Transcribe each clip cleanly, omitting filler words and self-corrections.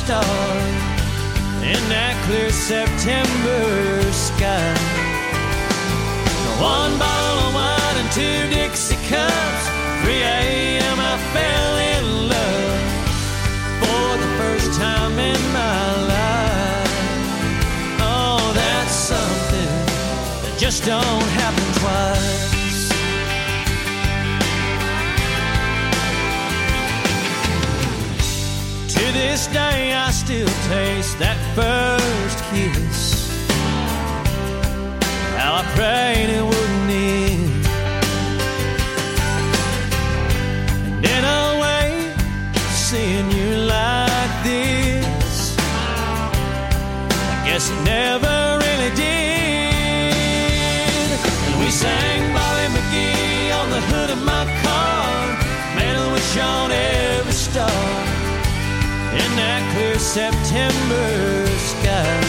star in that clear September sky. One bottle of wine and 2 Dixie cups. 3 a.m. I fell in love for the first time in my life. Oh, that's something that just don't happen twice. To this day I still taste that first kiss. How I prayed it wouldn't end. And in a way, seeing you like this, I guess it never really did. And we sang Bobby McGee on the hood of my car. Man, I wish on every star in that clear September sky.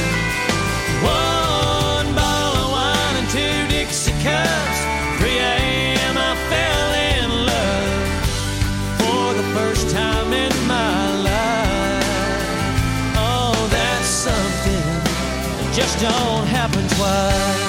One bottle of wine and 2 Dixie cups. 3 a.m. I fell in love for the first time in my life. Oh, that's something that just don't happen twice.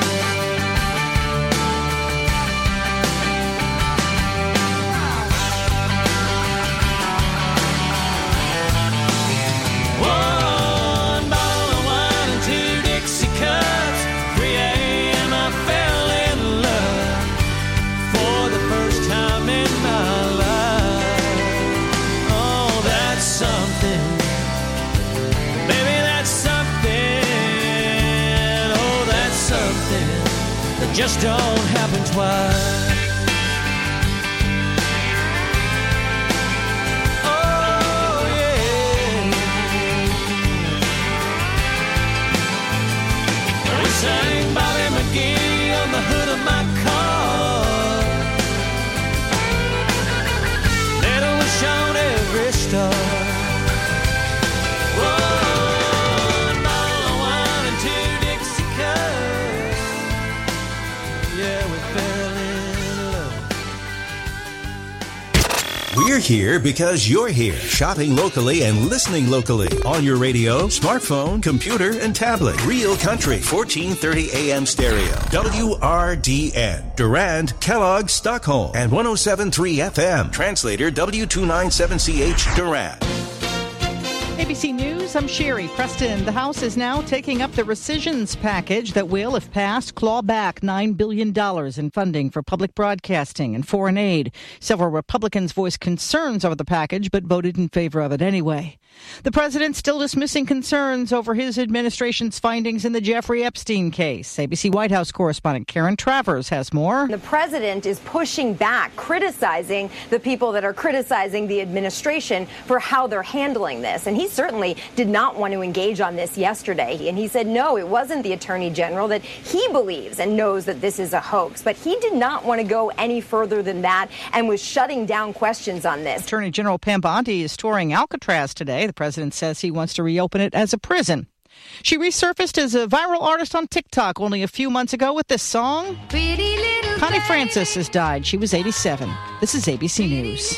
Just don't happen twice. Oh, yeah. We sang Bobby McGee on the hood of my car. Little wish on every star. We're here because you're here, shopping locally and listening locally on your radio, smartphone, computer, and tablet. Real Country, 1430 AM stereo. WRDN, Durand, Kellogg, Stockholm, and 107.3 FM. Translator W297CH, Durand. ABC News, I'm Sherry Preston. The House is now taking up the rescissions package that will, if passed, claw back $9 billion in funding for public broadcasting and foreign aid. Several Republicans voiced concerns over the package, but voted in favor of it anyway. The president still dismissing concerns over his administration's findings in the Jeffrey Epstein case. ABC White House correspondent Karen Travers has more. The president is pushing back, criticizing the people that are criticizing the administration for how they're handling this. And he certainly did not want to engage on this yesterday. And he said, no, it wasn't the attorney general, that he believes and knows that this is a hoax. But he did not want to go any further than that and was shutting down questions on this. Attorney General Pam Bondi is touring Alcatraz today. The president says he wants to reopen it as a prison. She resurfaced as a viral artist on TikTok only a few months ago with this song. Connie Francis has died. She was 87. This is ABC News.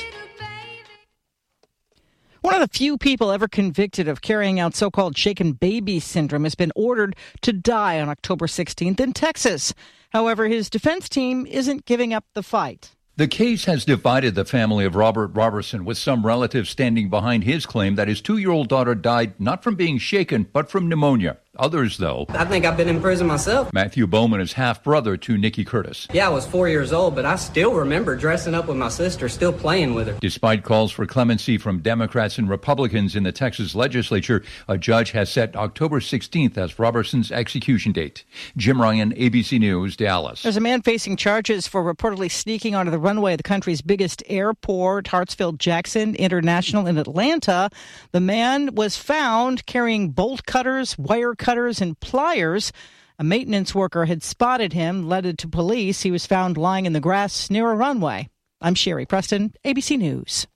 One of the few people ever convicted of carrying out so-called shaken baby syndrome has been ordered to die on October 16th in Texas. However, his defense team isn't giving up the fight. The case has divided the family of Robert Robertson, with some relatives standing behind his claim that his 2-year-old daughter died not from being shaken, but from pneumonia. Others, though. I think I've been in prison myself. Matthew Bowman is half-brother to Nikki Curtis. Yeah, I was 4 years old, but I still remember dressing up with my sister, still playing with her. Despite calls for clemency from Democrats and Republicans in the Texas legislature, a judge has set October 16th as Robertson's execution date. Jim Ryan, ABC News, Dallas. There's a man facing charges for reportedly sneaking onto the runway of the country's biggest airport, Hartsfield-Jackson International in Atlanta. The man was found carrying bolt cutters, wire cutters, and pliers. A maintenance worker had spotted him, led it to police. He was found lying in the grass near a runway. I'm Sherry Preston, ABC News.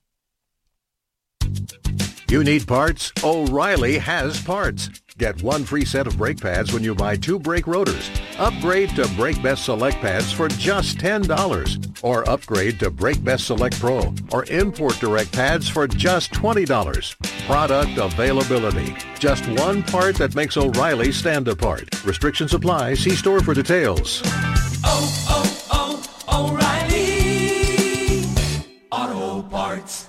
You need parts? O'Reilly has parts. Get one free set of brake pads when you buy 2 brake rotors. Upgrade to Brake Best Select pads for just $10. Or upgrade to Brake Best Select Pro or Import Direct pads for just $20. product availability. Just one part that makes O'Reilly stand apart. Restrictions apply. See store for details. O'Reilly Auto Parts.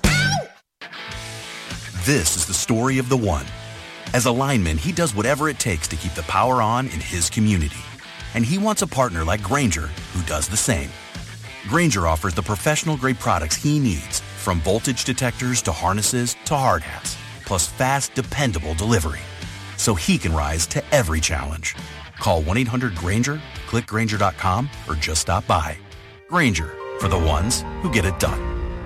This is the story of the one. As a lineman, he does whatever it takes to keep the power on in his community. And he wants a partner like Grainger who does the same. Grainger offers the professional-grade products he needs, from voltage detectors to harnesses to hard hats, plus fast, dependable delivery, so he can rise to every challenge. Call 1-800-GRAINGER, click Grainger.com, or just stop by. Grainger, for the ones who get it done.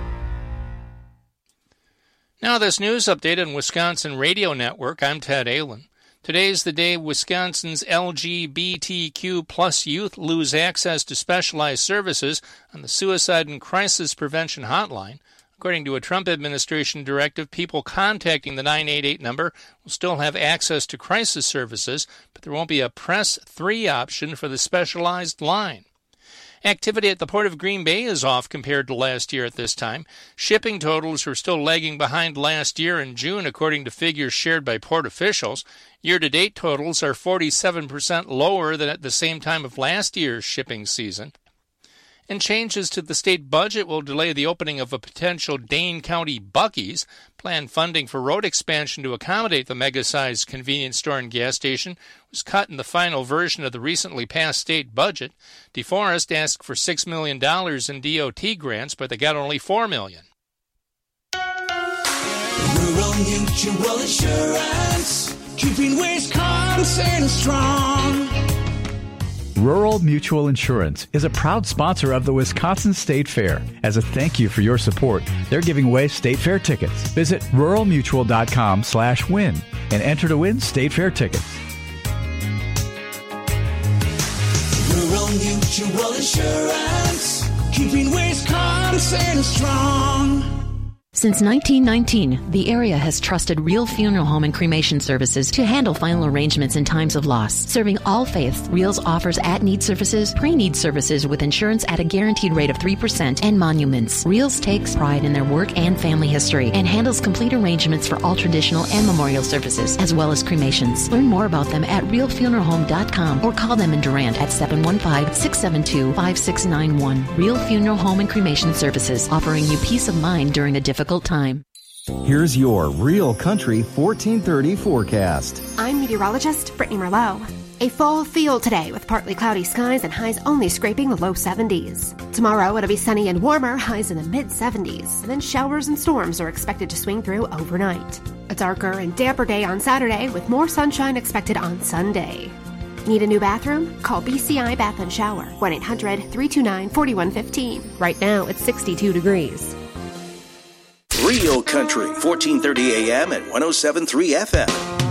Now this news update on Wisconsin Radio Network. I'm Ted Allen. Today is the day Wisconsin's LGBTQ plus youth lose access to specialized services on the Suicide and Crisis Prevention Hotline. According to a Trump administration directive, people contacting the 988 number will still have access to crisis services, but there won't be a Press 3 option for the specialized line. Activity at the Port of Green Bay is off compared to last year at this time. Shipping totals are still lagging behind last year in June, according to figures shared by port officials. Year-to-date totals are 47% lower than at the same time of last year's shipping season. And changes to the state budget will delay the opening of a potential Dane County Buc-ee's. Planned funding for road expansion to accommodate the mega-sized convenience store and gas station was cut in the final version of the recently passed state budget. DeForest asked for $6 million in DOT grants, but they got only $4 million. Rural Mutual Insurance, keeping Wisconsin strong. Rural Mutual Insurance is a proud sponsor of the Wisconsin State Fair. As a thank you for your support, they're giving away State Fair tickets. Visit ruralmutual.com/win and enter to win State Fair tickets. Rural Mutual Insurance, keeping Wisconsin strong. Since 1919, the area has trusted Real Funeral Home and Cremation Services to handle final arrangements in times of loss. Serving all faiths, Reals offers at-need services, pre-need services with insurance at a guaranteed rate of 3%, and monuments. Reals takes pride in their work and family history and handles complete arrangements for all traditional and memorial services, as well as cremations. Learn more about them at realfuneralhome.com or call them in Durant at 715-672-5691. Real Funeral Home and Cremation Services, offering you peace of mind during a difficult time. Here's your Real Country 1430 forecast. I'm meteorologist Brittany Merlot. A full field today with partly cloudy skies and highs only scraping the low 70s. Tomorrow it'll be sunny and warmer, highs in the mid-70s. And then showers and storms are expected to swing through overnight. A darker and damper day on Saturday with more sunshine expected on Sunday. Need a new bathroom? Call BCI Bath and Shower, 1-800-329-4115. Right now it's 62 degrees. Real Country, 1430 AM and 107.3 FM.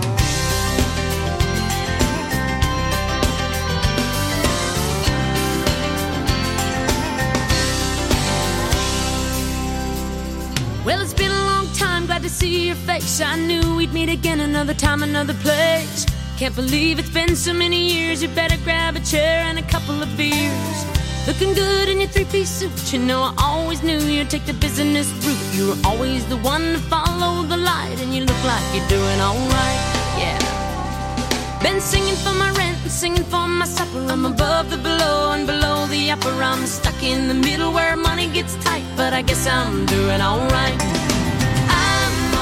Well, it's been a long time, glad to see your face. I knew we'd meet again another time, another place. Can't believe it's been so many years. You better grab a chair and a couple of beers. Looking good in your three-piece suit. You know I always knew you'd take the business route. You were always the one to follow the light, and you look like you're doing alright, yeah. Been singing for my rent and singing for my supper. I'm above the below and below the upper. I'm stuck in the middle where money gets tight, but I guess I'm doing alright. I'm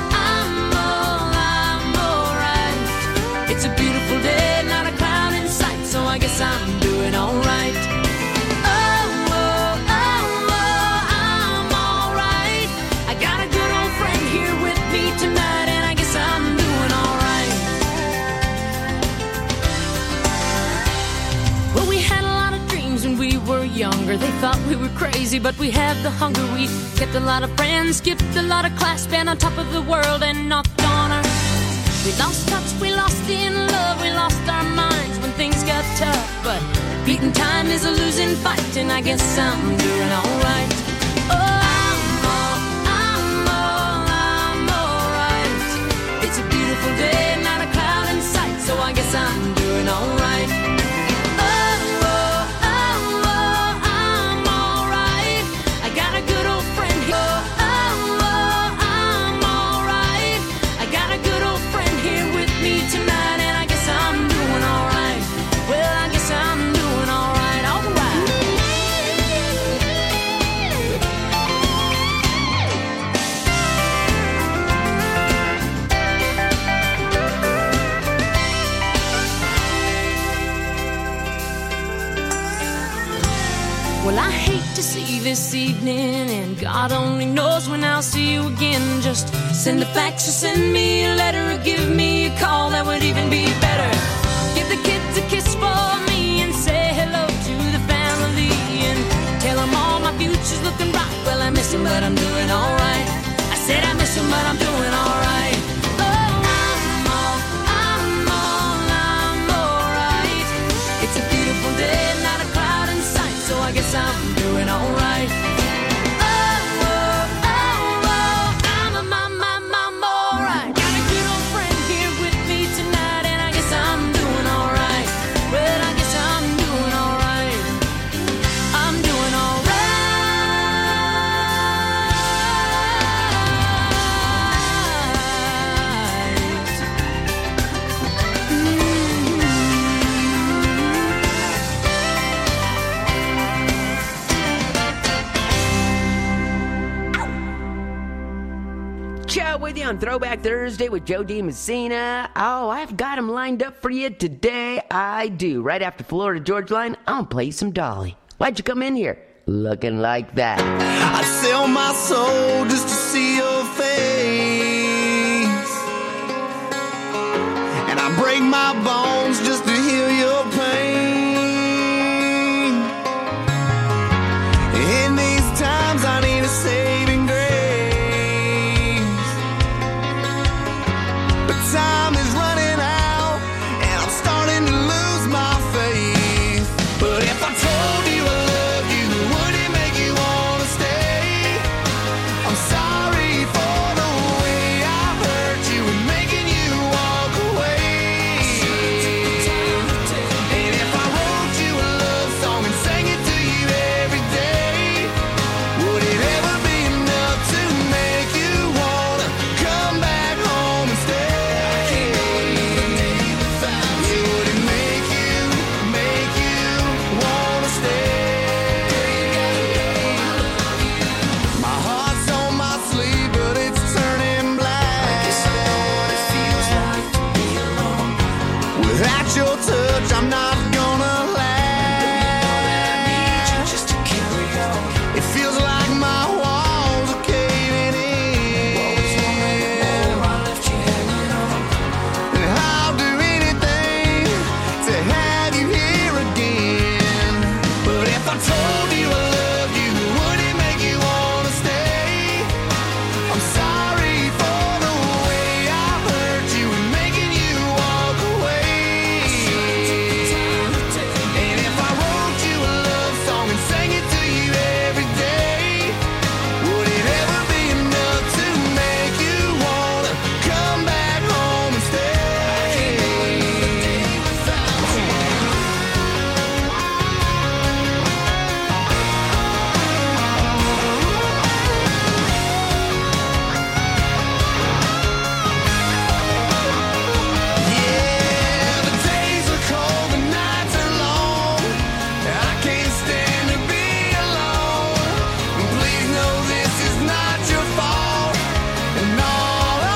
alright. It's a beautiful day, not a cloud in sight, so I guess I'm doing alright. Tonight, and I guess I'm doing alright. Well, we had a lot of dreams when we were younger. They thought we were crazy, but we had the hunger. We kept a lot of friends, skipped a lot of class, been on top of the world and knocked on our. We lost touch, we lost in love, we lost our minds when things got tough. But beating time is a losing fight, and I guess I'm doing alright. It's a beautiful day, not a cloud in sight, so I guess I'm doing alright. I'm alright. I got a good old friend here. I'm alright. to see this evening, and God only knows when I'll see you again. Just send a fax or send me a letter, or give me a call, that would even be better. Give the kids a kiss for me and say hello to the family, and tell them all my future's looking bright. Well, I miss him, but I'm doing alright. I said I miss him, but I'm doing alright. I guess I'm doing alright. I'm alright. Got a good old friend here with me tonight, and I guess I'm doing alright. Well, I guess I'm doing alright. I'm doing alright. Joe with you on Throwback Thursday with Joe D. Messina. Oh, I've got him lined up for you today. I do. Right after Florida Georgia Line, I'll play some Dolly. Why'd you come in here? Looking like that. I'd sell my soul just to see your face, and I break my bones just to heal your pain. In these times I need a saving grace. Time is running out, and I'm starting to lose my faith. But if I told you I love you, would it make you want to stay? I'm sorry for the way I hurt you and making you walk away. And if I wrote you a love song and sang it to you every day, would it ever be enough to make you want to come back home and stay? Without your touch, I'm not gonna last. Just to carry on. It feels like my walls are caving in. I left you hanging on. And I'll do anything to have you here again. But if I told you I loved you, would it make you want to stay? I'm sorry for the way I hurt you and making you walk away. And if I wrote you a love song and sang it to you every day, would it ever be enough to make you want to come back home and stay? Yeah, the days are cold, the nights are long. I can't stand to be alone. Please know this is not your fault. And all I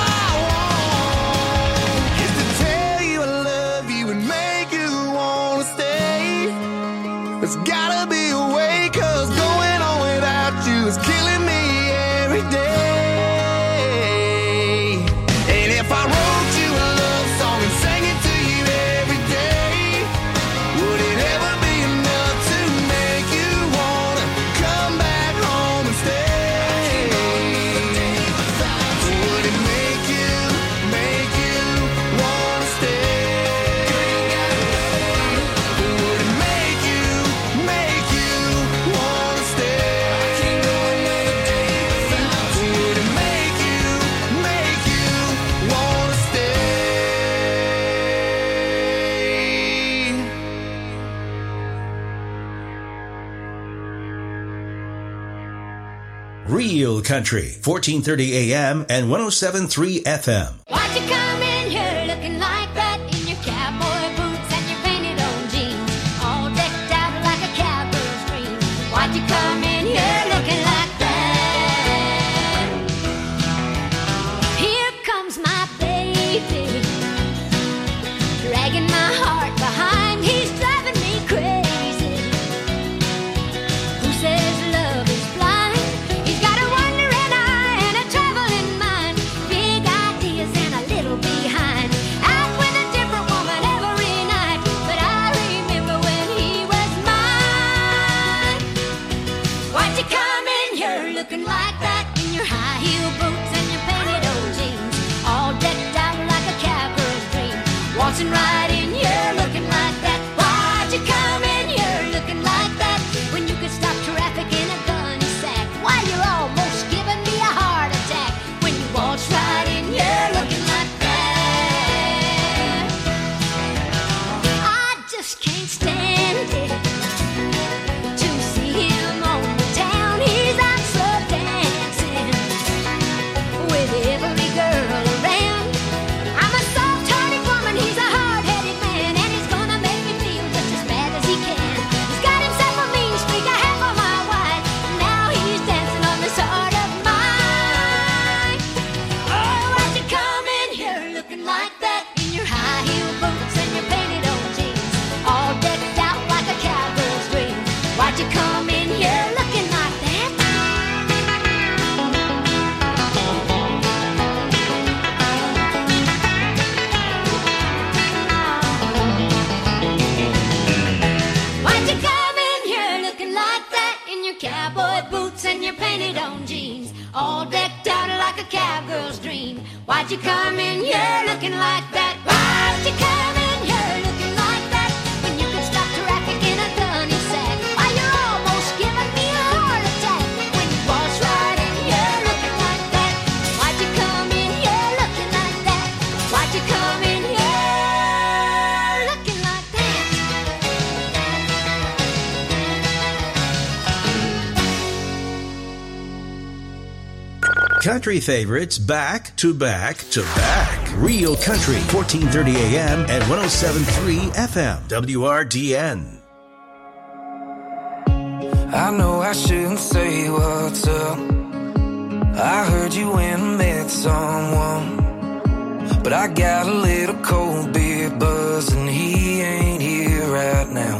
want is to tell you I love you and make you want to stay. There's gotta be a way, 'cause going on without you is killing me every day. And if I wrote you a love song and sang it to you every day, would it ever be enough to make you want to come back home and stay? Would it make you want to stay? Would it make you want to stay? Would it make you want to stay? Real Country, 1430 AM and 107.3 FM. Why'd you come in here looking like that in your cowboy boots and your painted on jeans, all decked out like a cowgirl's dream? Why'd you come in here looking like that? Here comes my baby, dragging my heart behind. He's driving me crazy. Who says love dancing right in here looking like that? Why'd you come in here looking like that? When you could stop traffic in a gunny sack. Why, you're almost giving me a heart attack. When you waltz right in here looking like that. I just can't stand it to see him on the town. He's out slow dancing with every girl around. I'm a soft-hearted woman, he's a hard-headed man, and he's gonna make me feel just as bad as he can. He's got himself a mean streak, a half a mile wide, and now he's dancing on this heart of mine. Oh, why'd you come in here looking like that? In your high-heel boots and your painted old jeans, all decked out like a cowgirl's dream. Why'd you come in here looking like that? Why'd you come in here looking like that? In your cowboy boots and your painted on jeans, all decked out like a cowgirl's dream. Why'd you come in here looking like that? Why'd you come in here looking like that? When you could stop traffic in a gunny sack. Why, you're almost giving me a heart attack. When you waltz right in here looking like that. Why'd you come in here looking like that? Why'd you come in here looking like that? Country favorites back to back to back. Real Country, 1430 AM and 107.3 FM. WRDN. I know I shouldn't say what's up. I heard you when I met someone, but I got a little cold beer buzz and he ain't here right now.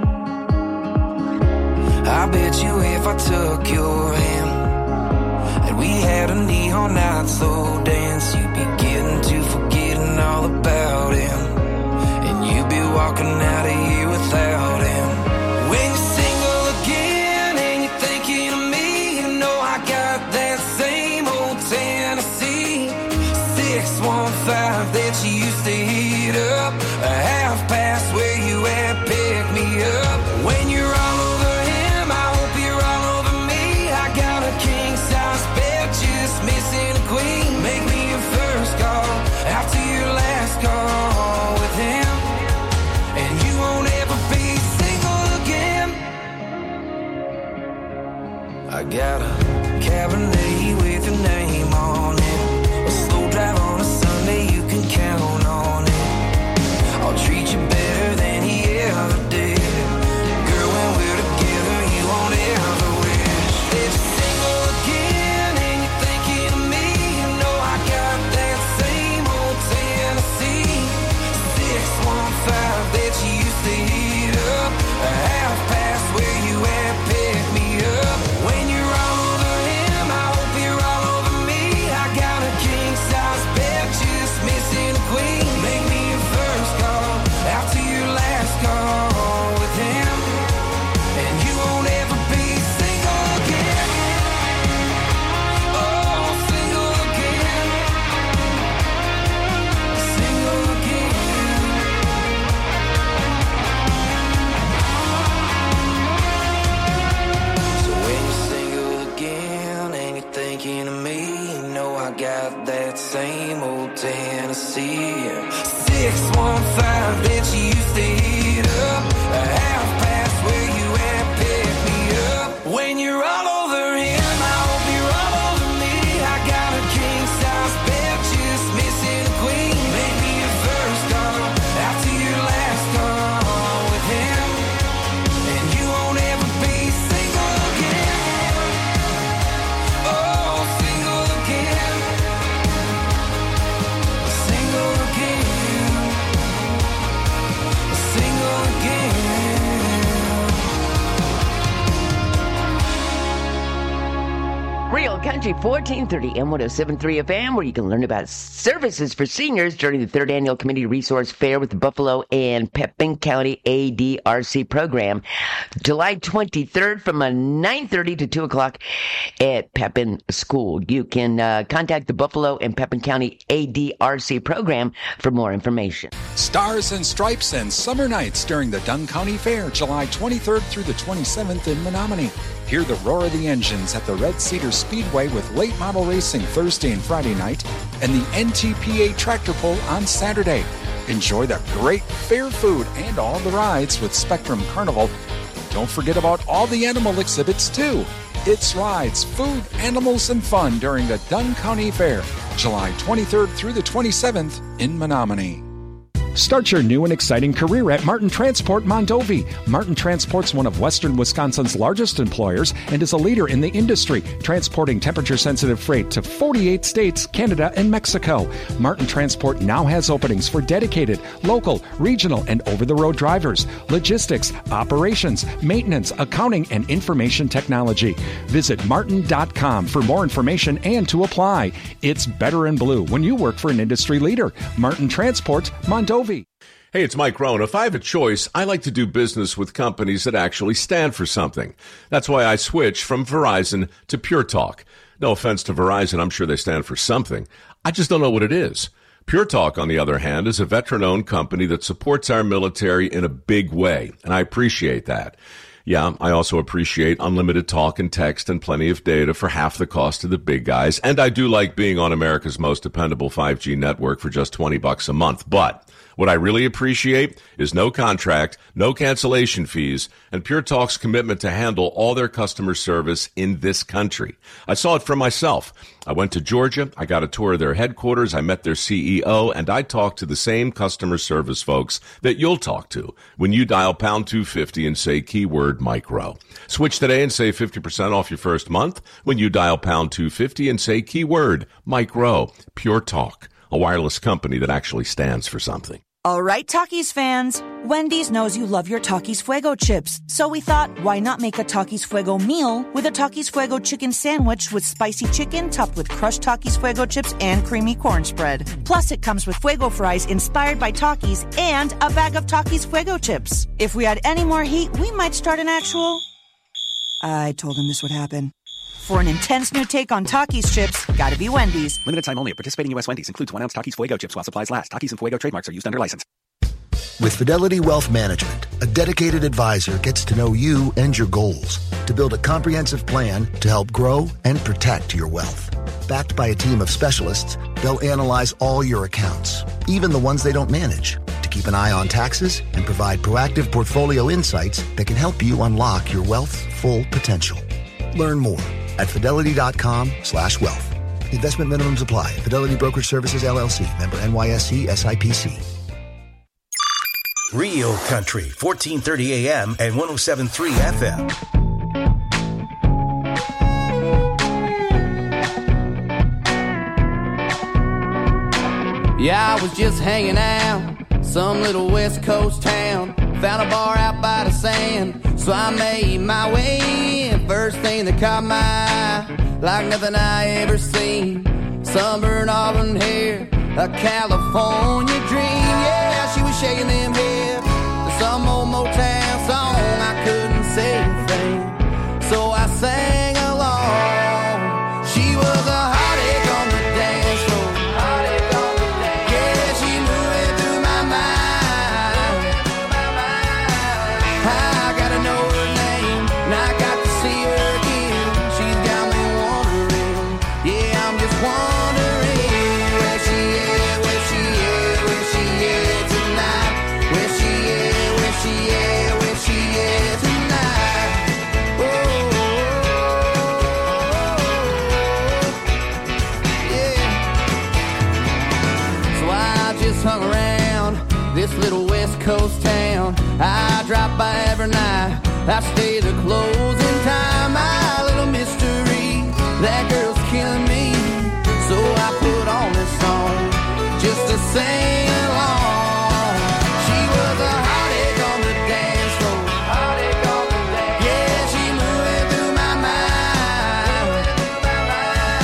I bet you if I took your hand and we had a neon night slow dance, you'd be getting to forgetting all about him, and you'd be walking out of here without him. When you're single again and you're thinking of me, you know I got that same old Tennessee 615 that you used to heat up, a half past where you at, pick me up. When you're all over him, I hope you're all over me. I got a king size bed, just missing a queen. Make me your first call after your last call with him, and you won't ever be single again. I got a Cabernet with your name on it, a slow drive on a Sunday, you can count on it. I'll treat you better than he ever did. Girl, when we're together, you won't ever wish that you're single again and you're thinking of me. You know I got that same old Tennessee 615 that you used to heat up, a half past where you at, pick me up. When you're all over him, I hope you're all over me. I got a king size bed, just missing a queen. Make me your first call after your last call with him, and you won't ever be single again. Oh, single again. Single again. So when you're single again and you're thinking of me, you know I got that same old Tennessee 615 that you used to heat up, a half past where you at, pick me up. When you're all over him, I hope you're all over me. I got a king size bed, just missing a queen. Make me your first call after your last call with him, and you won't ever be single again. Oh, single again. Single again. Single again. Country 1430 and 107.3 FM, where you can learn about services for seniors during the 3rd Annual Community Resource Fair with the Buffalo and Pepin County ADRC program. July 23rd from 9:30 to 2 o'clock at Pepin School. You can contact the Buffalo and Pepin County ADRC program for more information. Stars and Stripes and Summer Nights during the Dunn County Fair, July 23rd through the 27th in Menominee. Hear the roar of the engines at the Red Cedar Speedway with late model racing Thursday and Friday night and the NTPA tractor pull on Saturday. Enjoy the great fair food and all the rides with Spectrum Carnival. Don't forget about all the animal exhibits too. It's rides, food, animals, and fun during the Dunn County Fair, July 23rd through the 27th in Menominee. Start your new and exciting career at Martin Transport Mondovi. Martin Transport's one of Western Wisconsin's largest employers and is a leader in the industry, transporting temperature-sensitive freight to 48 states, Canada, and Mexico. Martin Transport now has openings for dedicated, local, regional, and over-the-road drivers, logistics, operations, maintenance, accounting, and information technology. Visit martin.com for more information and to apply. It's better in blue when you work for an industry leader. Martin Transport Mondovi. Hey, it's Mike Rohn. If I have a choice, I like to do business with companies that actually stand for something. That's why I switched from Verizon to Pure Talk. No offense to Verizon, I'm sure they stand for something. I just don't know what it is. Pure Talk, on the other hand, is a veteran-owned company that supports our military in a big way, and I appreciate that. Yeah, I also appreciate unlimited talk and text and plenty of data for half the cost of the big guys, and I do like being on America's most dependable 5G network for just $20 a month, but what I really appreciate is no contract, no cancellation fees, and Pure Talk's commitment to handle all their customer service in this country. I saw it for myself. I went to Georgia, I got a tour of their headquarters, I met their CEO, and I talked to the same customer service folks that you'll talk to when you dial pound 250 and say keyword Mike Rowe. Switch today and save 50% off your first month when you dial pound 250 and say keyword Mike Rowe. Pure Talk, a wireless company that actually stands for something. All right, Takis fans. Wendy's knows you love your Takis Fuego chips. So we thought, why not make a Takis Fuego meal with a Takis Fuego chicken sandwich with spicy chicken topped with crushed Takis Fuego chips and creamy corn spread. Plus, it comes with Fuego fries inspired by Takis and a bag of Takis Fuego chips. If we had any more heat, we might start an actual... I told him this would happen. For an intense new take on Takis chips, gotta be Wendy's. Limited time only at participating U.S. Wendy's. Includes 1 ounce Takis Fuego chips while supplies last. Takis and Fuego trademarks are used under license. With Fidelity Wealth Management, a dedicated advisor gets to know you and your goals to build a comprehensive plan to help grow and protect your wealth. Backed by a team of specialists, they'll analyze all your accounts, even the ones they don't manage, to keep an eye on taxes and provide proactive portfolio insights that can help you unlock your wealth's full potential. Learn more at fidelity.com/wealth. Investment minimums apply. Fidelity Brokerage Services, LLC. Member NYSE SIPC. Real Country, 1430 AM and 107.3 FM. Yeah, I was just hanging out, some little West Coast town. Found a bar out by the sand, so I made my way in. First thing that caught my eye, like nothing I ever seen. Sunburned auburn hair, a California dream. Yeah, she was shaking them hips to some old Motown song. I couldn't say a thing, so I sang along. She was a heartache on the dance floor. Yeah, she moving through my mind. I gotta know her name, and I got to see her again. She's got me wondering, yeah, I'm just wondering where she is, where she is, where she is tonight. Where she is, where she is, where she is tonight. Oh, yeah. So I just hung around this little West Coast town. I drop by every night, I stay the closing time. My little mystery, that girl's killing me. So I put on this song just to sing along. She was a heartache on the dance floor. Yeah, she moving through my mind. I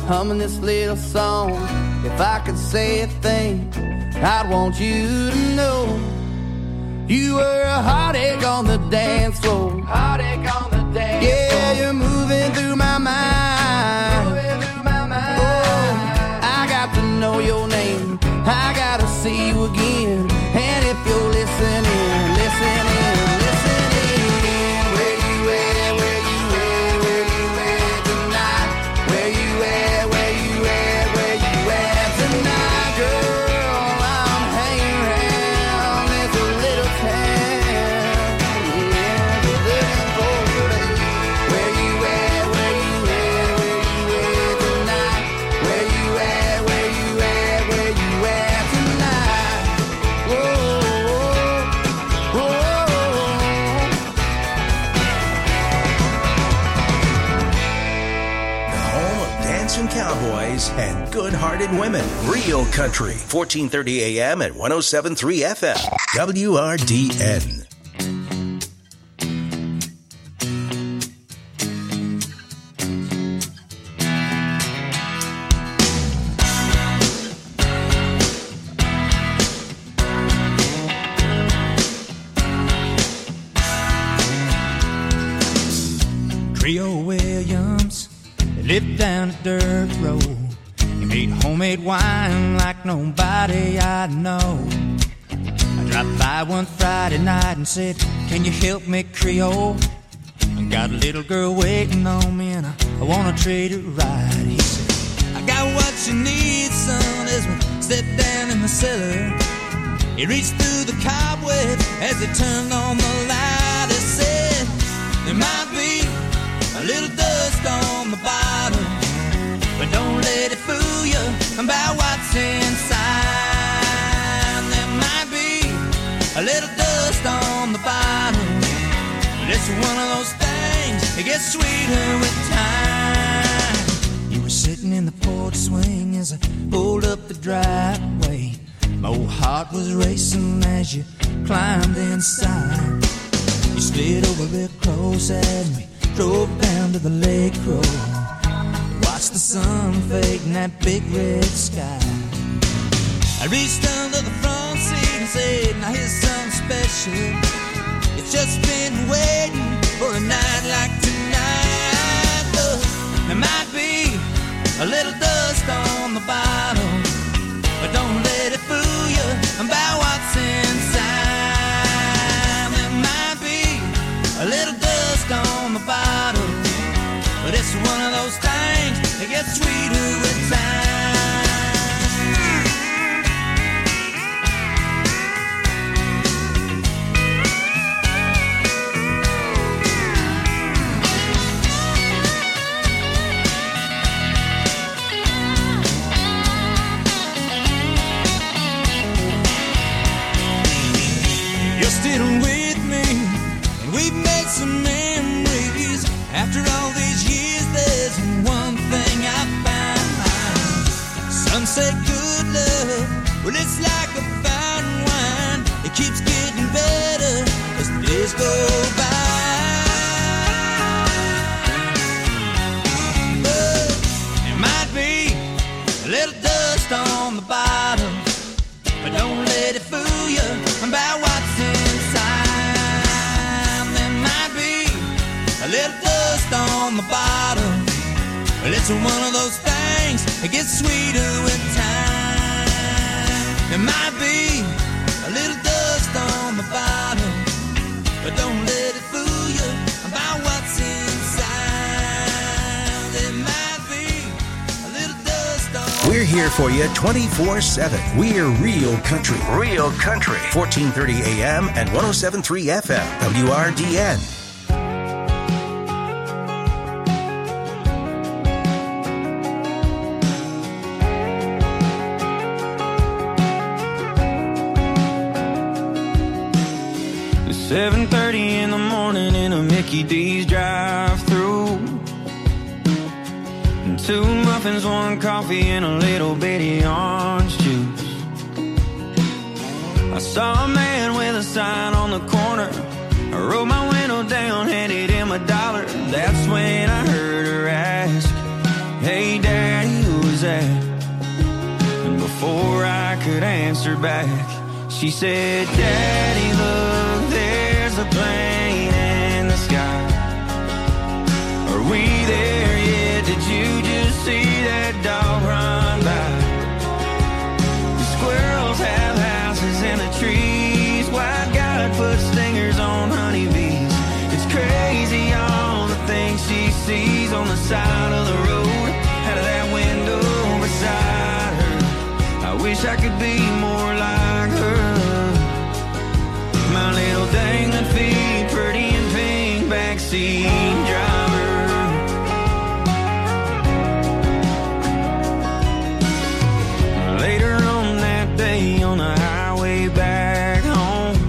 humming this little song. If I could say a thing, I'd want you to know you were a heartache on the dance floor. Heartache on the dance floor. Yeah, you're moving through my mind. Moving through my mind. Oh, I got to know your name. I gotta see you again. And if you're listening, listening, listening, where you at, where you at, where you at tonight? Where you at, where you at, where you at tonight, girl? I'm hanging around this little town. Yeah, looking for you. Where you at, where you at, where you at tonight? Where you at, where you at, where you at tonight? Whoa, whoa, whoa. The home of dancing cowboys and good-hearted women. Real Country, 1430 AM at 107.3 FM. WRDN. Trio Williams lived down a dirt road. He made homemade wine like nobody I know. I dropped by one Friday night and said, can you help me, Creole? I got a little girl waiting on me and I wanna treat her right. He said, I got what you need, son, as we stepped down in the cellar. He reached through the cobwebs as he turned on the light. He said, there might be a little dust on the bottom, but don't let it fool you about what's inside. There might be a little dust on the bottom, but it's one of those things that gets sweeter with time. You were sitting in the porch swing as I pulled up the driveway. My old heart was racing as you climbed inside. You slid over real close and we drove down to the lake road. Watched the sun fade in that big red sky. I reached under the front seat and said, now here's something special. It's just been waiting for a night like tonight. Look, there might be a little dust on the bottom, but don't let it fool you about what's inside. There might be a little dust on the bottom, but it's one of those things that gets sweeter with time. You're still with me, and we've made some memories. After all these years, there's one thing I found. Some say good love, well, it's like a fine wine. It keeps getting better as the days go by. But there might be a little dust on the bottom, but don't let it fool you about what's inside. There might be a little dust on the bottom, but it's one of those things that gets sweeter with time. There might be a little dust on the bottom, but don't let it fool you about what's inside. There might be a little dust on. We're here for you 24/7. We're Real Country. Real Country. 1430 AM and 107.3 FM. WRDN. It's 7:30 in the morning in a Mickey D's drive-thru. Two muffins, one coffee, and a little bitty orange juice. I saw a man with a sign on the corner. I rolled my window down, handed him $1. That's when I heard her ask, hey daddy, before I could answer back. She said, Daddy, look, there's a plane in the sky. Are we there yet? Did you just see that dog run by? The squirrels have houses in the trees. Why God put stingers on honeybees? It's crazy all the things she sees on the side of the road, out of that window beside her. I wish I could be more like her. My little dangling feet, pretty and pink, backseat driver. Later on that day on the highway back home,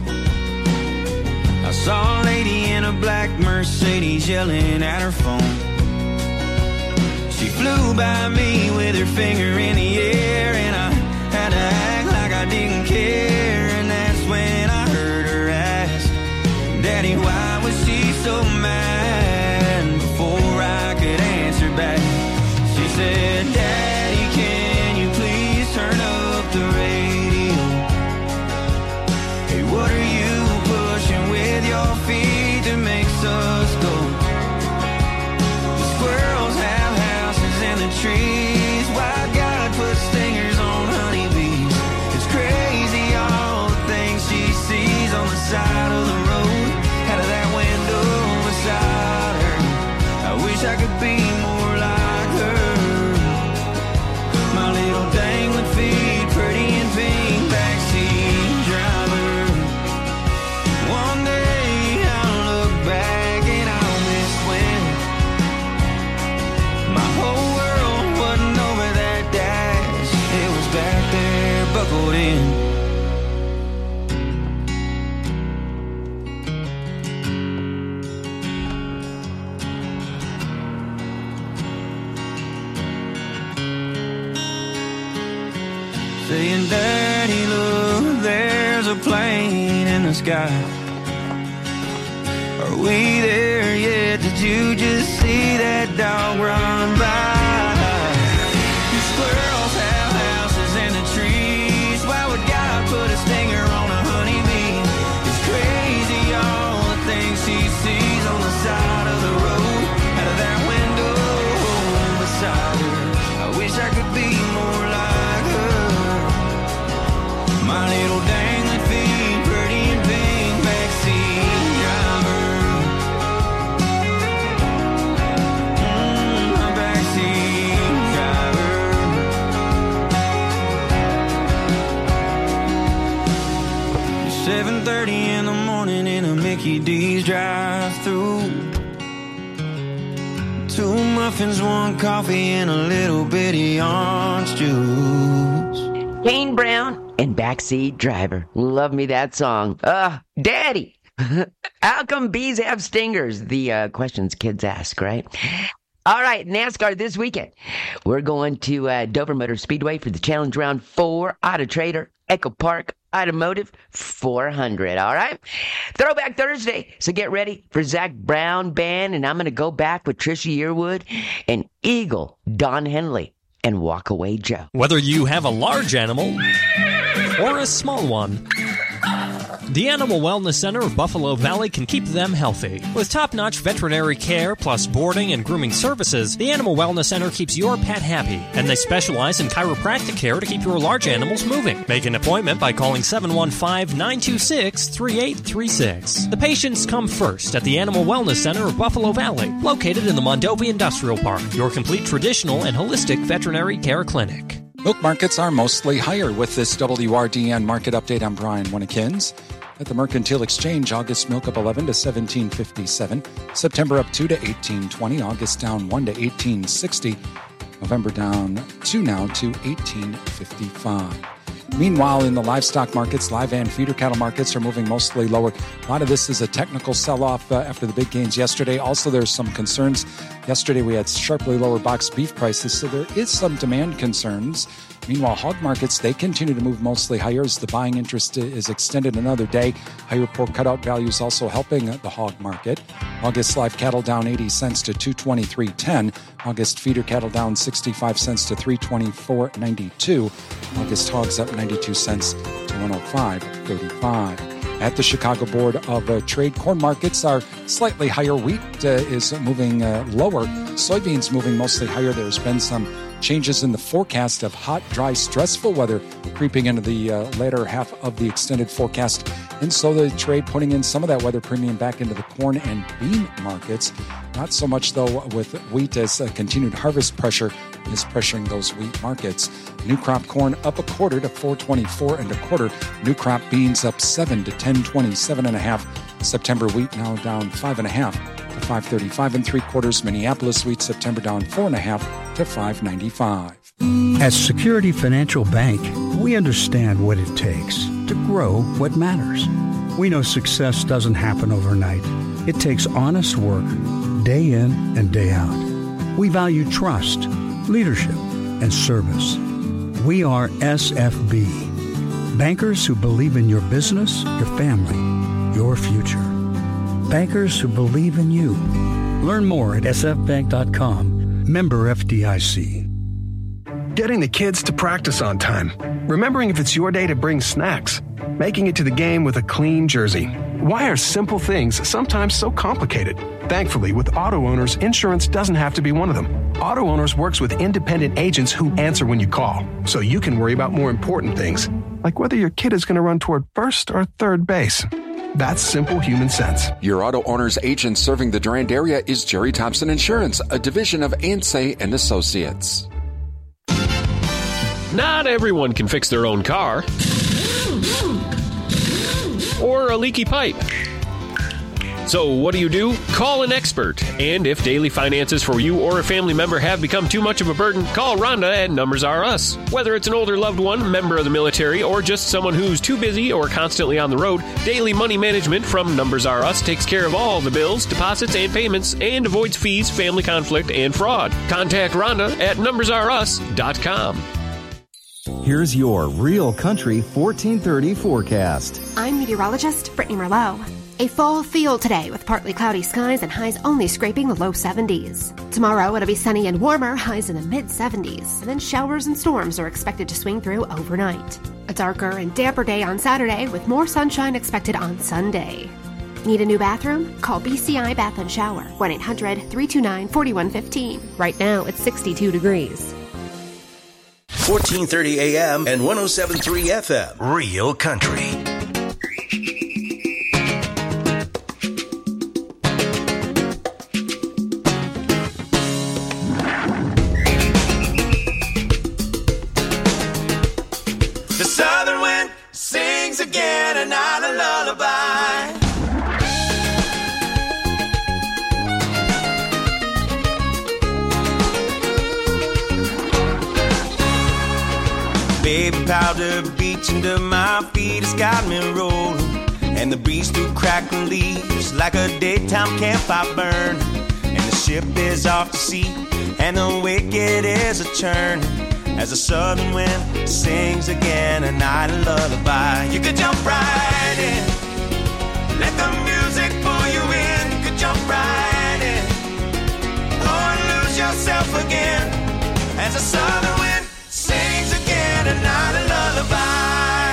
I saw a lady in a black Mercedes yelling at her phone. She flew by me with her finger in the air, and I had to act like I didn't care. And that's when I heard her ask, Daddy, why was she so mad? Before I could answer back, she said, Daddy, can you please turn up the radio? Hey, what are you pushing with your feet that makes us go? The squirrels have houses in the trees. Why God put stingers on honeybees? It's crazy all the things she sees on the side of the road, out of that window beside her. I wish I could be more like her. My little dangling feet, pretty and pink, backseat driver. One day I'll look back and I'll miss when my whole world wasn't over that dash. It was back there buckled in. Saying, Daddy, look, there's a plane in the sky. Are we there yet? Did you just see that dog run by? The squirrels have houses in the trees. Why would God put a stinger on a honeybee? It's crazy all the things she sees on the side of the road, out of that window beside her. I wish I could be more like her. My little dangling feet, pretty and pink, backseat driver. My backseat driver. 7:30 in the morning in a Mickey D's drive-thru. 2 muffins, 1 coffee, and a little bitty orange juice. Kane Brown and Backseat Driver. Love me that song. Daddy, how come bees have stingers? The questions kids ask, right? All right, NASCAR this weekend. We're going to Dover Motor Speedway for the Challenge Round 4 Auto Trader, Echo Park Automotive 400, all right? Throwback Thursday, so get ready for Zach Brown Band, and I'm going to go back with Trisha Yearwood and Eagle Don Henley and Walk Away Joe. Whether you have a large animal or a small one, the Animal Wellness Center of Buffalo Valley can keep them healthy. With top-notch veterinary care plus boarding and grooming services, the Animal Wellness Center keeps your pet happy, and they specialize in chiropractic care to keep your large animals moving. Make an appointment by calling 715-926-3836. The patients come first at the Animal Wellness Center of Buffalo Valley, located in the Mondovi Industrial Park, your complete traditional and holistic veterinary care clinic. Milk markets are mostly higher. With this WRDN market update, I'm Brian Winnikins. At the Mercantile Exchange, August milk up 11 to 17.57. September up 2 to 18.20. August down 1 to 18.60. November down 2 now to 18.55. Meanwhile, in the livestock markets, live and feeder cattle markets are moving mostly lower. A lot of this is a technical sell-off after the big gains yesterday. Also, there's some concerns Yesterday, we had sharply lower boxed beef prices, so there is some demand concerns. Meanwhile, hog markets, they continue to move mostly higher as the buying interest is extended another day. Higher pork cutout values also helping the hog market. August live cattle down 80 cents to $223.10. August feeder cattle down 65 cents to $324.92. August hogs up 92 cents to $105.35. At the Chicago Board of Trade, corn markets are slightly higher. Wheat is moving lower. Soybeans moving mostly higher. There's been some changes in the forecast of hot, dry, stressful weather creeping into the later half of the extended forecast. And so the trade putting in some of that weather premium back into the corn and bean markets. Not so much, though, with wheat, as continued harvest pressure is pressuring those wheat markets. New crop corn up a quarter to $4.24 1/4. New crop beans up 7 to $10.27 1/2. September wheat now down 5.5 to $5.35 3/4. Minneapolis wheat September down 4.5 to $5.95. At Security Financial Bank, we understand what it takes to grow what matters. We know success doesn't happen overnight. It takes honest work, day in and day out. We value trust, leadership, and service. We are SFB, bankers who believe in your business, your family, your future. Bankers who believe in you. Learn more at sfbank.com. Member FDIC. Getting the kids to practice on time. Remembering if it's your day to bring snacks. Making it to the game with a clean jersey. Why are simple things sometimes so complicated? Thankfully, with Auto Owners, insurance doesn't have to be one of them. Auto Owners works with independent agents who answer when you call, so you can worry about more important things, like whether your kid is going to run toward first or third base. That's simple human sense. Your Auto Owners agent serving the Durand area is Jerry Thompson Insurance, a division of Ansay and Associates. Not everyone can fix their own car or a leaky pipe. So what do? Call an expert. And if daily finances for you or a family member have become too much of a burden, call Rhonda at Numbers R Us. Whether it's an older loved one, member of the military, or just someone who's too busy or constantly on the road, Daily Money Management from Numbers R Us takes care of all the bills, deposits, and payments and avoids fees, family conflict, and fraud. Contact Rhonda at numbersrus.com. Here's your Real Country 1430 forecast. I'm meteorologist Brittany Merlot. A fall feel today with partly cloudy skies and highs only scraping the low 70s. Tomorrow it'll be sunny and warmer, highs in the mid-70s, and then showers and storms are expected to swing through overnight. A darker and damper day on Saturday with more sunshine expected on Sunday. Need a new bathroom? Call BCI Bath and Shower, 1-800-329-4115. Right now it's 62 degrees. 1430 AM and 107.3 FM. Real Country. The southern wind sings again a night a lullaby. Baby powder beach under my feet has got me rolling, and the breeze through crackling leaves like a daytime campfire burn. And the ship is off to sea, and the wicked is a churn, as the southern wind sings again a night of lullaby. You could jump right in, let the music pull you in. You could jump right in, or lose yourself again, as the southern wind sings again a night of lullaby.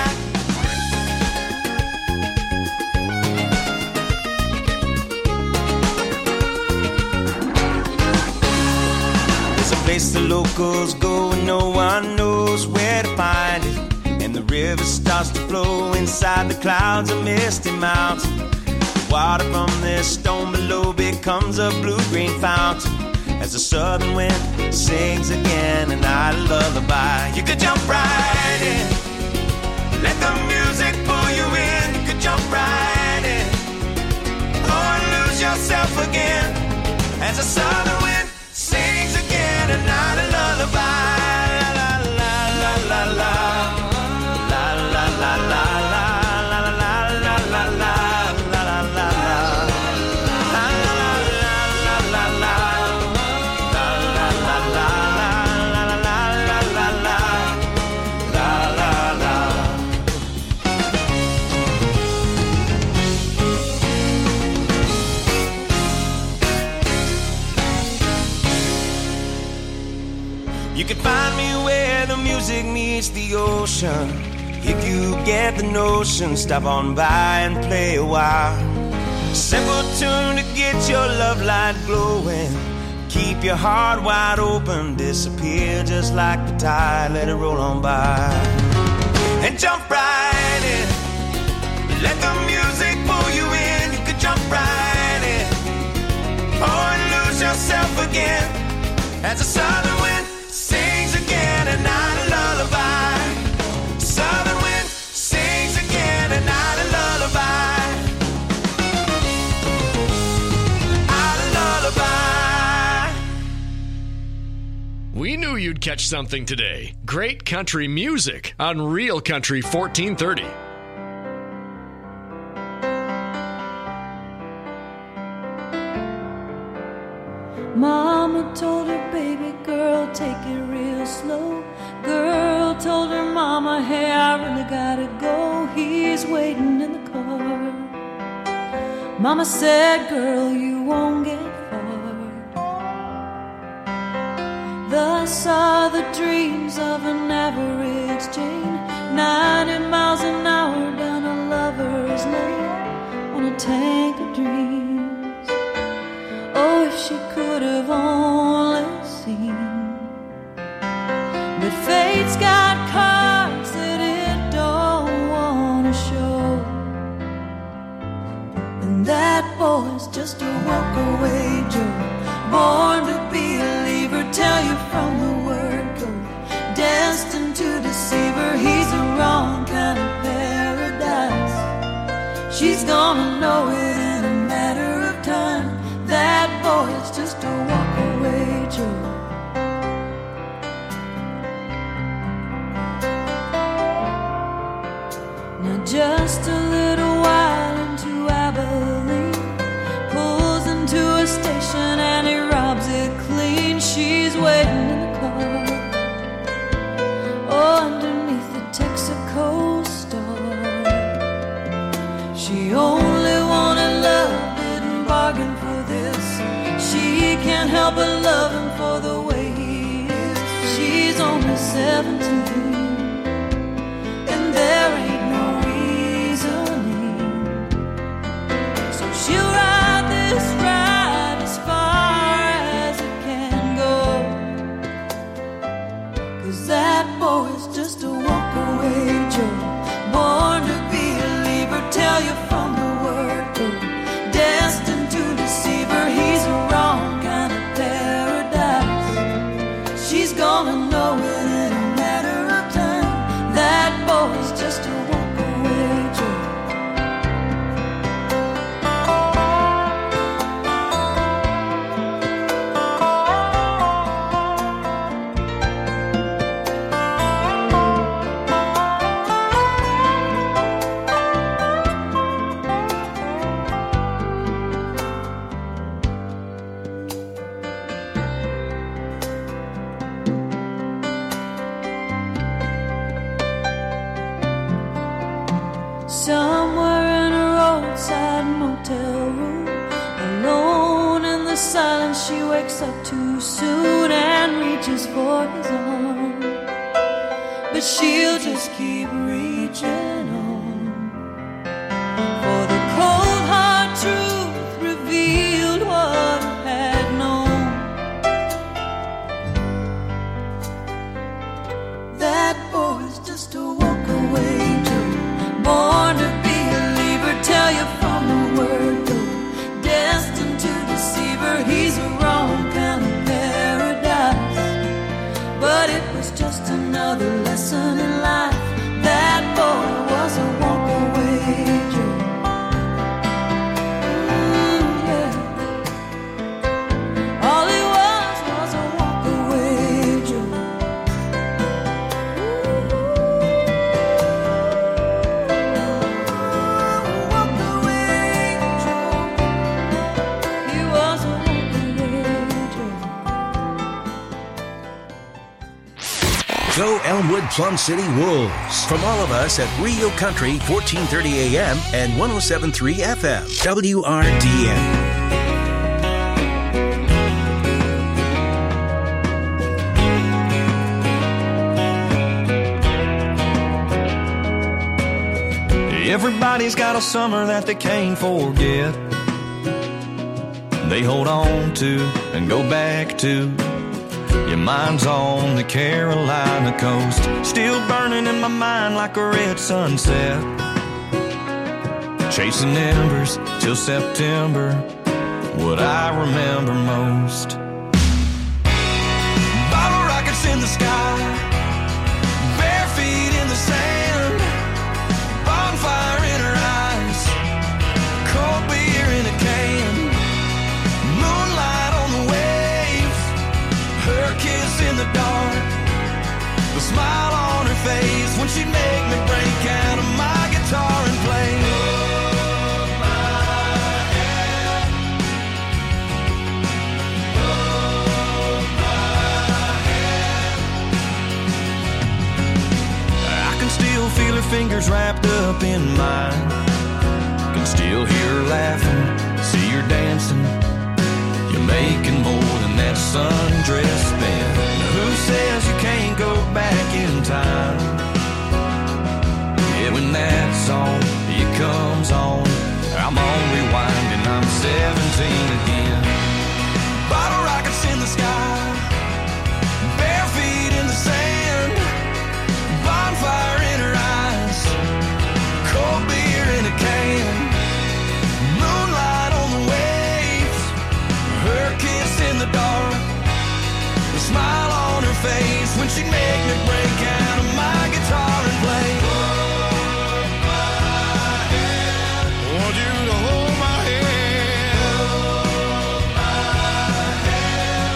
There's a place the locals go and no one knows where to find it, and the river starts to flow inside the clouds of misty mountain. The water from this stone below becomes a blue-green fountain, as the southern wind sings again a night of lullaby. You could jump right in, let the music pull you in. You could jump right in, or lose yourself again, as the southern wind sings again a night of lullaby. La la la la la la la la la la. La reach the ocean. If you get the notion, stop on by and play a while. Simple tune to get your love light glowing. Keep your heart wide open, disappear just like the tide, let it roll on by. And jump right in, let the music pull you in. You could jump right in, and lose yourself again, as the southern wind sings again, a night of lullaby. Southern wind sings again, a night of lullaby. We knew you'd catch something today. Great country music on Real Country 1430. Mama told her baby girl, take it real slow. Girl told her mama, hey, I really gotta go. He's waiting in the car. Mama said, girl, you won't get thus are the dreams of an average Jane, 90 miles an hour down a lover's lane on a tank of dreams. Oh, if she could have only seen that fate's got cards that it don't want to show, and that boy's just a walk-away Joe, born to be a leaver, tell you from the word go, destined to deceive her. He's the wrong kind of paradise. She's gonna know it in a matter of time. That boy is just a walk-away Joe. Now just a little while into Abilene, pulls into a station and he robs it clean. She's waiting in the car, oh, underneath the Texaco star. She only wanted love, didn't bargain for this. She can't help but love him for the way he is. She's only 17, and there ain't no reasoning, so she'll ride this ride as far as it can go, 'cause that boy's just a walk-away Joe, born to be a leaver, tell you from the word go, destined to deceive her. He's a wrong kind of paradise. She's gonna know it in a matter of time. That boy's just a walk-away Joe. Somewhere in a roadside motel room, alone in the silence, she wakes up too soon and reaches for his arm, but she'll just keep reaching on, for the cold hard truth revealed what it had known. That boy's just a walk-away Joe, born to be a leaver, tell you from the word go, destined to deceive her. He's a wrong kind of paradise, but it was just another lesson in life. That boy was a walk-away Joe. Yeah. All he was a walk-away Joe. Go Elmwood Plum City Wolves. From all of us at Real Country 1430 AM and 107.3 FM. WRDN. Everybody's got a summer that they can't forget. They hold on to and go back to. Your mind's on the Carolina coast, still burning in my mind like a red sunset. Chasing embers till September, what I remember most. Bottle rockets in the sky, bare feet in the sand, bonfire in her eyes, cold beer in a can, moonlight on the waves, her kiss in the dark, the smile on her face when she'd make me break out of my guitar and play. Feel her fingers wrapped up in mine. Can still hear her laughing, see her dancing. You're making more than that sundress spent. Now who says you can't go back in time? Yeah, when that song, it comes on, I'm on rewind and I'm 17 again. Bottle rockets in the sky, bare feet in the sand, bonfire in her eyes, cold beer in a can, moonlight on the waves, her kiss in the dark, the smile on her face when she'd make me break out of my guitar and play. Hold my hand, want you to hold my hand, hold my hand.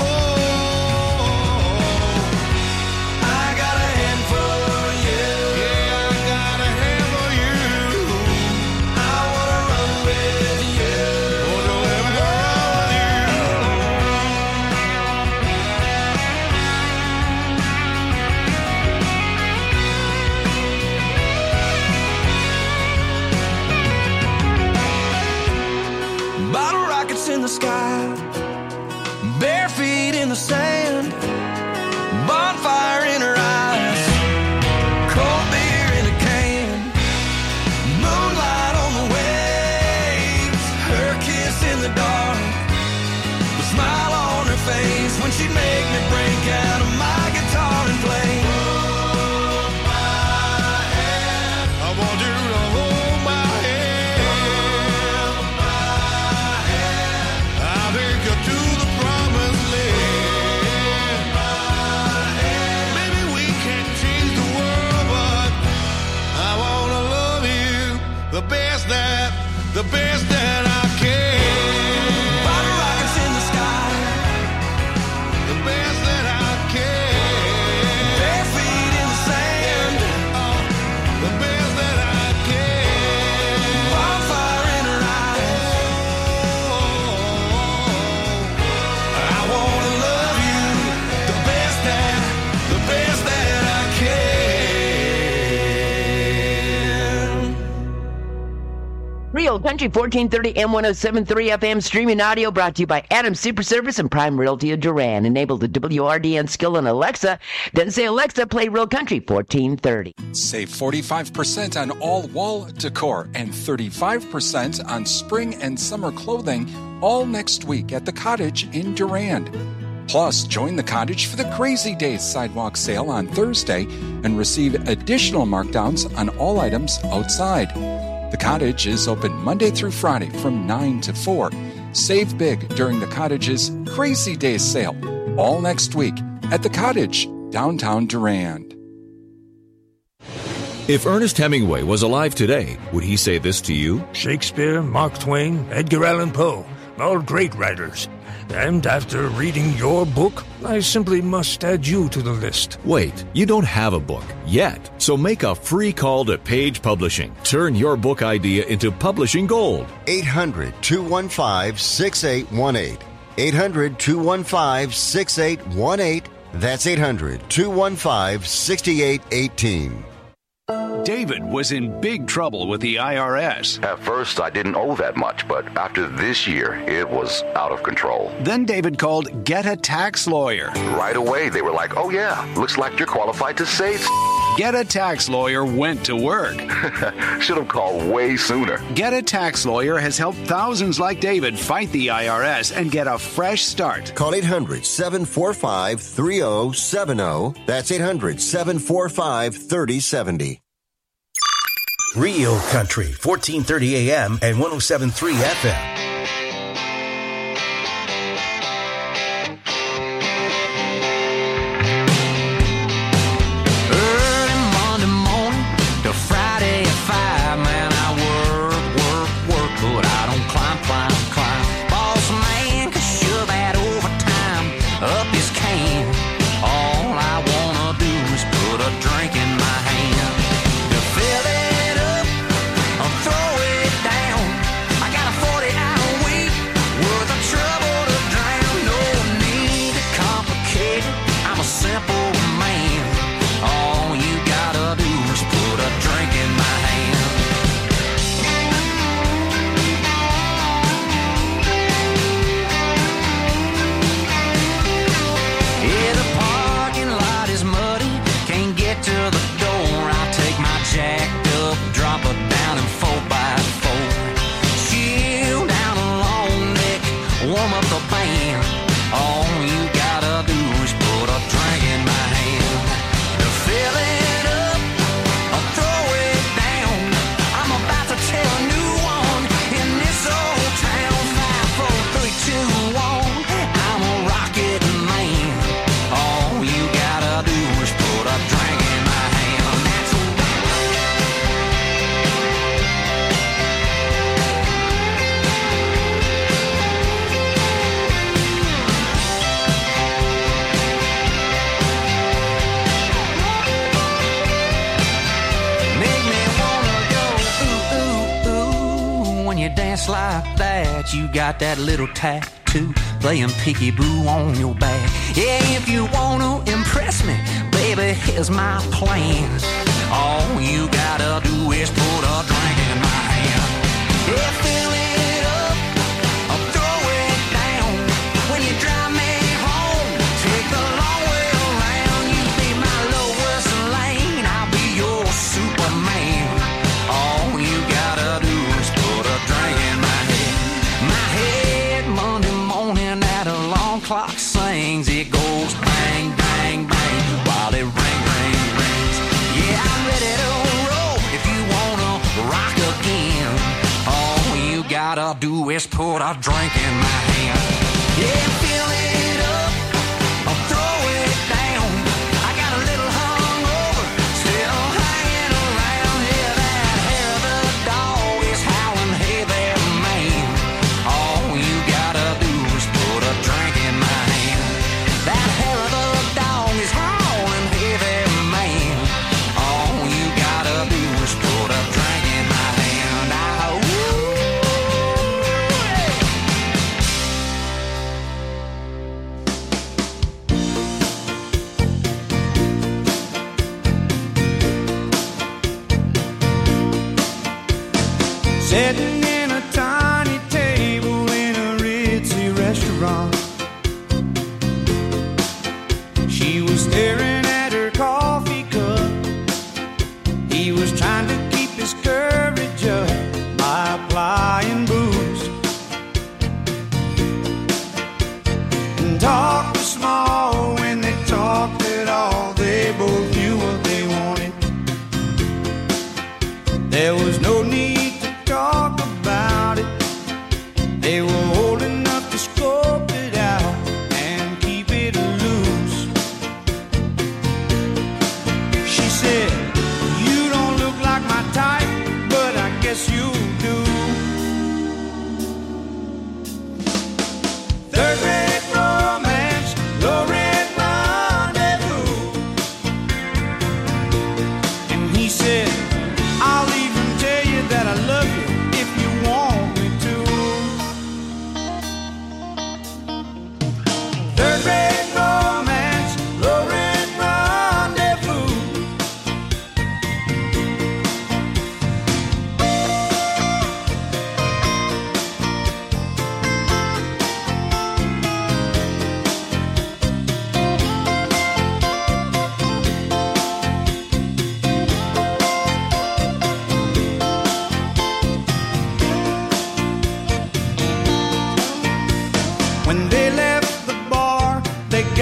Oh, I got a hand for you. Yeah, I got a hand for you. I wanna run with you. Wanna let me run with you. Bottle rockets in the sky, bare feet in the sand, bonfire in her eyes, cold beer in a can, moonlight on the waves, her kiss in the dark, the smile on her face when she'd make me break out of my guitar and play. Hold my hand, I want you to hold my hand, hold my hand, I'll take you to the promised land. Maybe we can't change the world, but I wanna love you the best that I can. Bottle rockets in the sky, the best that I can. Bare feet in the sand, the best that I can. Bonfire in her eyes, I wanna love you the best that I can. Real Country 1430 M1073 FM streaming audio brought to you by Adams Super Service and Prime Realty of Duran. Enable the WRDN skill on Alexa. Then say, Alexa, play Real Country 1430. Save 45% on all wall decor and 35% on spring and summer clothing all next week at the Cottage in Durand. Plus, join the Cottage for the Crazy Days sidewalk sale on Thursday and receive additional markdowns on all items outside. The Cottage is open Monday through Friday from 9 to 4. Save big during the Cottage's Crazy Days sale all next week at the Cottage, downtown Durand. If Ernest Hemingway was alive today, would he say this to you? Shakespeare, Mark Twain, Edgar Allan Poe, all great writers. And after reading your book, I simply must add you to the list. Wait, you don't have a book yet, so make a free call to Page Publishing. Turn your book idea into publishing gold. 800-215-6818. 800-215-6818. That's 800-215-6818. David was in big trouble with the IRS. At first, I didn't owe that much, but after this year, it was out of control. Then David called Get a Tax Lawyer. Right away, they were like, oh yeah, looks like you're qualified to save. Get a Tax Lawyer went to work. Should have called way sooner. Get a Tax Lawyer has helped thousands like David fight the IRS and get a fresh start. Call 800-745-3070. That's 800-745-3070. Real Country, 1430 AM and 107.3 FM. Like that, you got that little tattoo playing peekaboo on your back. Yeah, if you wanna impress me, baby, here's my plan. All you gotta do is put a drink in my hand. Yeah, fill it up or throw it down. When you drive me home, take the long way around. You be my Lois Lane, I'll be your Superman. All you gotta do is put a drink in my head. My head Monday morning at alarm clock sings. It goes bang, bang, bang while it ring, ring, rings. Yeah, I'm ready to roll if you wanna rock again. All you gotta do is put a drink in my hand. Yeah, fill it up or throw it down. I got a little hungover, still hanging around. Yeah, that hair of the dog is howling, hey there, man. All you gotta do is put a drink in my hand. That hair of the dog is howling, hey there, man. All you gotta do is put a drink in my hand. Sitting in a tiny table in a ritzy restaurant, she was staring at her coffee cup. He was trying to keep his courage up by applying booze, and talk was small when they talked at all. They both knew what they wanted. There was no need to talk about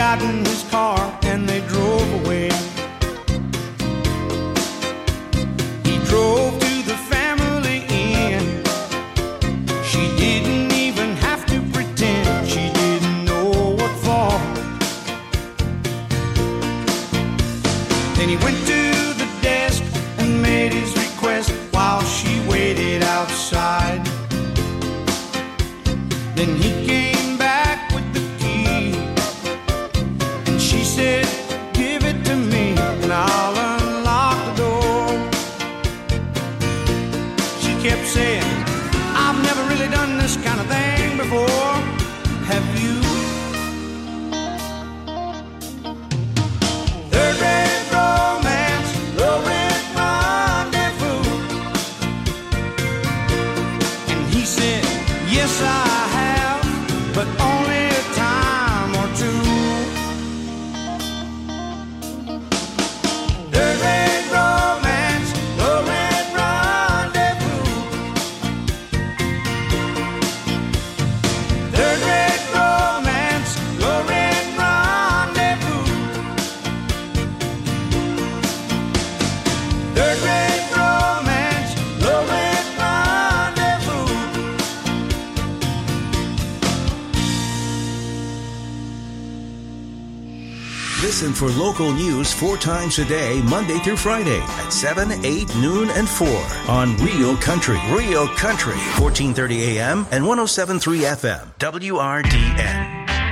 got in his car and they drove away. He drove to the family inn. She didn't even have to pretend she didn't know what for. Then he went to the desk and made his request while she waited outside. Then he came back with the key, and she said, "Give it to me and I'll unlock the door." She kept saying, "I've never really done this kind of thing before. Have you?" Third-rate romance, low-rent rendezvous. And he said, "Yes, I have, but only a time or two." Third-rate romance, low-rent rendezvous. Third-rate romance, low-rent rendezvous. Third-rate romance, low-rent rendezvous. Listen for local news 4 times a day, Monday through Friday at 7, 8, noon, and 4 on Real Country. Real Country, 1430 AM and 107.3 FM, WRDN.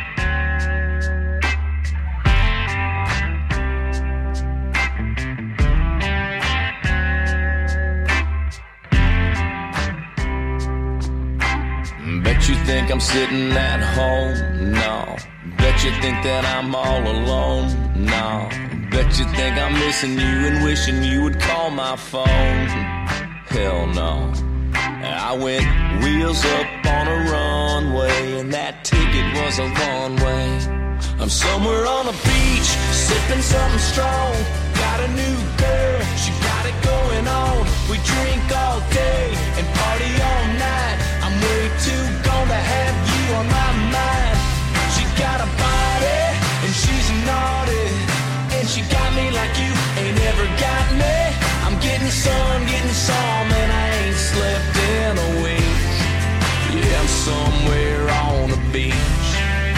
Bet you think I'm sitting at home? No. Bet you think that I'm all alone? No. Bet you think I'm missing you and wishing you would call my phone? Hell no. I went wheels up on a runway, and that ticket was a long way. I'm somewhere on a beach, sipping something strong. Got a new girl, she got it going on. We drink all day and party all night. I'm way too gone to have you on my mind. She got a body and she's naughty, and she got me like you ain't ever got me. I'm getting some, and I ain't slept in a week. Yeah, I'm somewhere on the beach.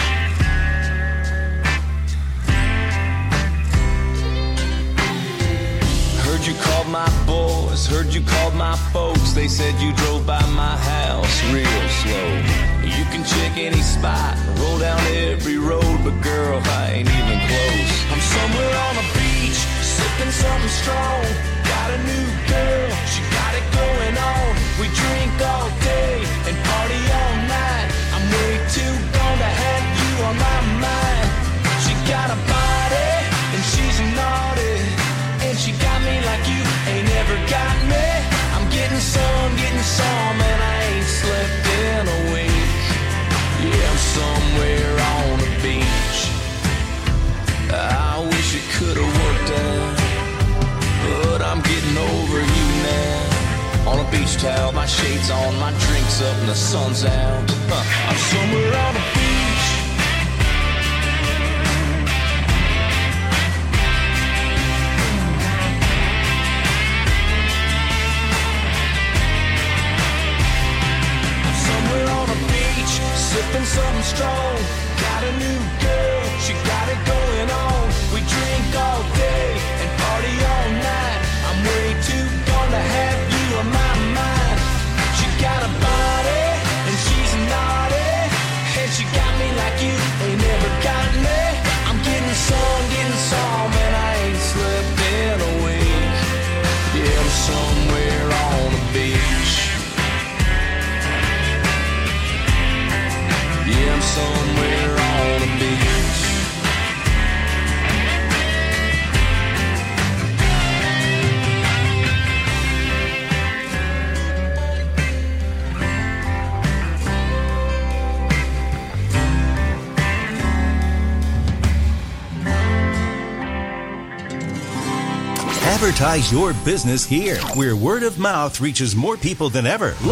Heard you called my boys, heard you called my folks. They said you drove by my house real slow. You can check any spot, roll down every road, but girl, I ain't even close. I'm somewhere on a beach, sipping something strong. Got a new girl, she got it going on. We drink all day and party all night. I'm way too gone to have you on my mind. She got a body and she's naughty, and she got me like you ain't ever got me. I'm getting some, and I ain't slept in a week. Yeah, I'm somewhere on the beach. I wish it could've worked out, but I'm getting over you now. On a beach towel, my shades on, my drinks up, and the sun's out. I'm somewhere on the beach. I'm somewhere on the beach, sipping something strong. Got a new girl, she got it going on. We drink all day and party all night. I'm way too gone to have you on my mind. She got a body and she's naughty, and she got me like you ain't never got me. I'm getting some, and I ain't slept in a week. Yeah, I'm somewhere on the beach. Yeah, I'm somewhere on the beach. Advertise your business here, where word of mouth reaches more people than ever.